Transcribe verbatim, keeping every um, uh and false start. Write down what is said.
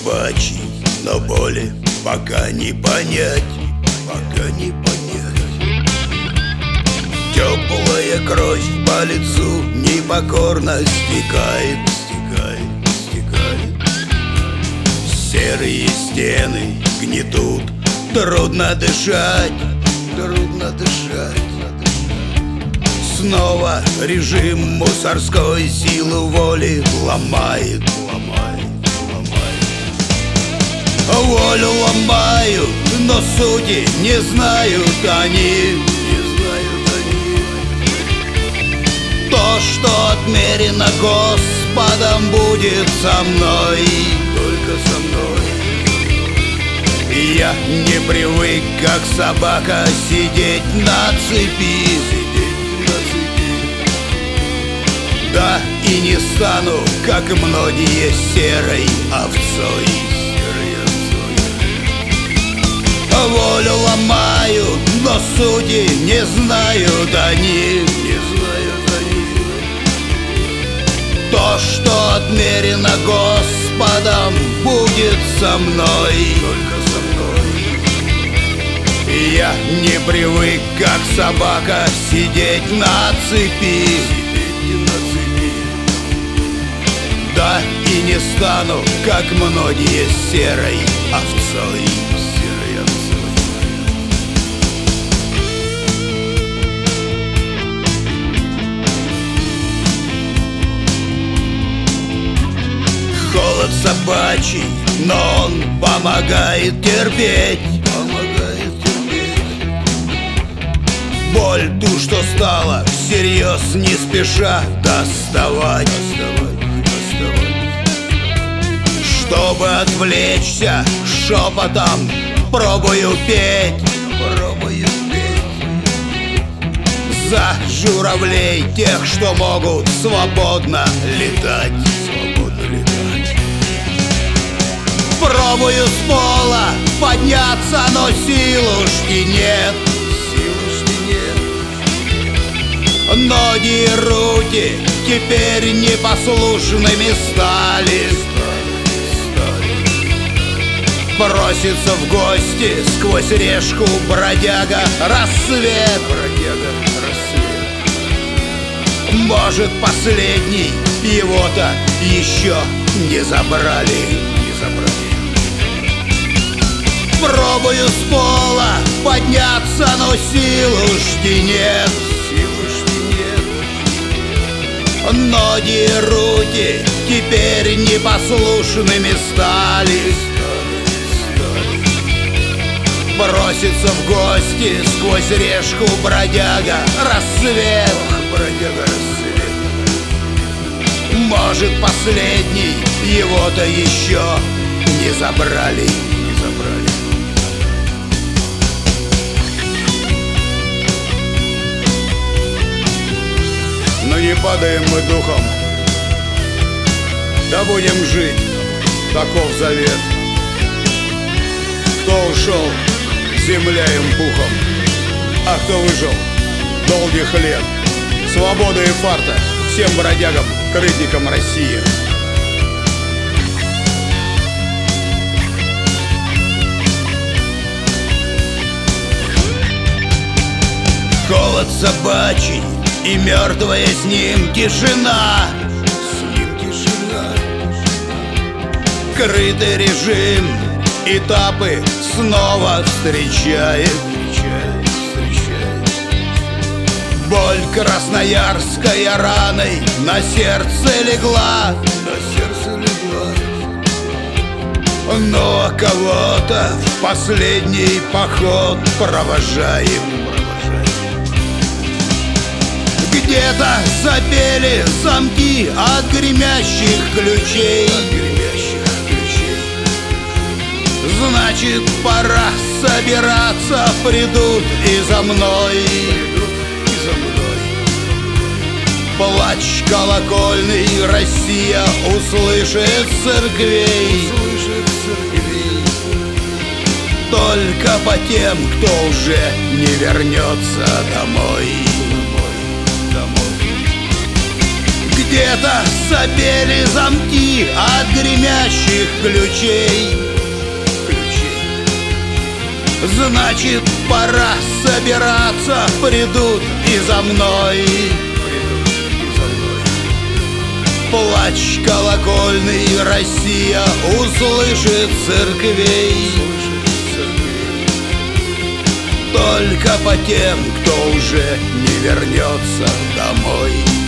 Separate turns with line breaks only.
собачий, но боли пока не понять, пока не понять. Теплая кровь по лицу непокорно стекает, стекает, стекает. Серые стены гнетут, трудно дышать, трудно дышать. Снова режим мусорской силы воли ломает, ломает, ломает. Волю ломают, но сути не знают они, не знают они. То, что отмерено Господом, будет со мной, только со мной. Я не привык, как собака, сидеть на цепи, да и не стану, как многие, серой овцой, серой овцой. Волю ломают, но сути не знают они, не знают они. То, что отмерено Господом, будет со мной, только со мной. Я не привык, как собака, сидеть на цепи, да и не стану, как многие, серой овцой, серой овцой. Холод собачий, но он помогает терпеть, помогает терпеть. Боль ту, что стала всерьез, не спеша доставать, доставать. Чтобы отвлечься, шепотом пробую петь, пробую петь за журавлей, тех, что могут свободно летать, свободно летать. Пробую с пола подняться, но силушки нет, силушки нет. Ноги и руки теперь непослушными стали. Просится в гости сквозь решку бродяга рассвет, бродяга рассвет. Может, последний, его-то еще не забрали, не забрали. Пробую с пола подняться, но силушки нет, силушки нет. Ноги и руки теперь непослушными стали. Бросится в гости сквозь решку бродяга рассвет, бродяга рассвет. Может, последний, его-то еще не забрали, не забрали. Но не падаем мы духом, да будем жить, таков завет. Кто ушел, земля им пухом, а кто выжил долгих лет, свободы и фарта всем бродягам, крытникам России. Холод собачий и мертвая с ним тишина, с ним тишина. Крытый режим этапы снова встречает, встречает, встречает. Боль красноярской раной на сердце легла, на сердце легла. Но кого-то в последний поход провожаем, провожаем. Где-то запели замки от гремящих ключей, значит, пора собираться, придут и за мной, и за мной. Плач колокольный Россия услышит церквей, услышит церквей. Только по тем, кто уже не вернется домой, домой, домой. Где-то собели замки от гремящих ключей. Значит, пора собираться, придут и за мной. Плач колокольный Россия услышит церквей. Только по тем, кто уже не вернется домой.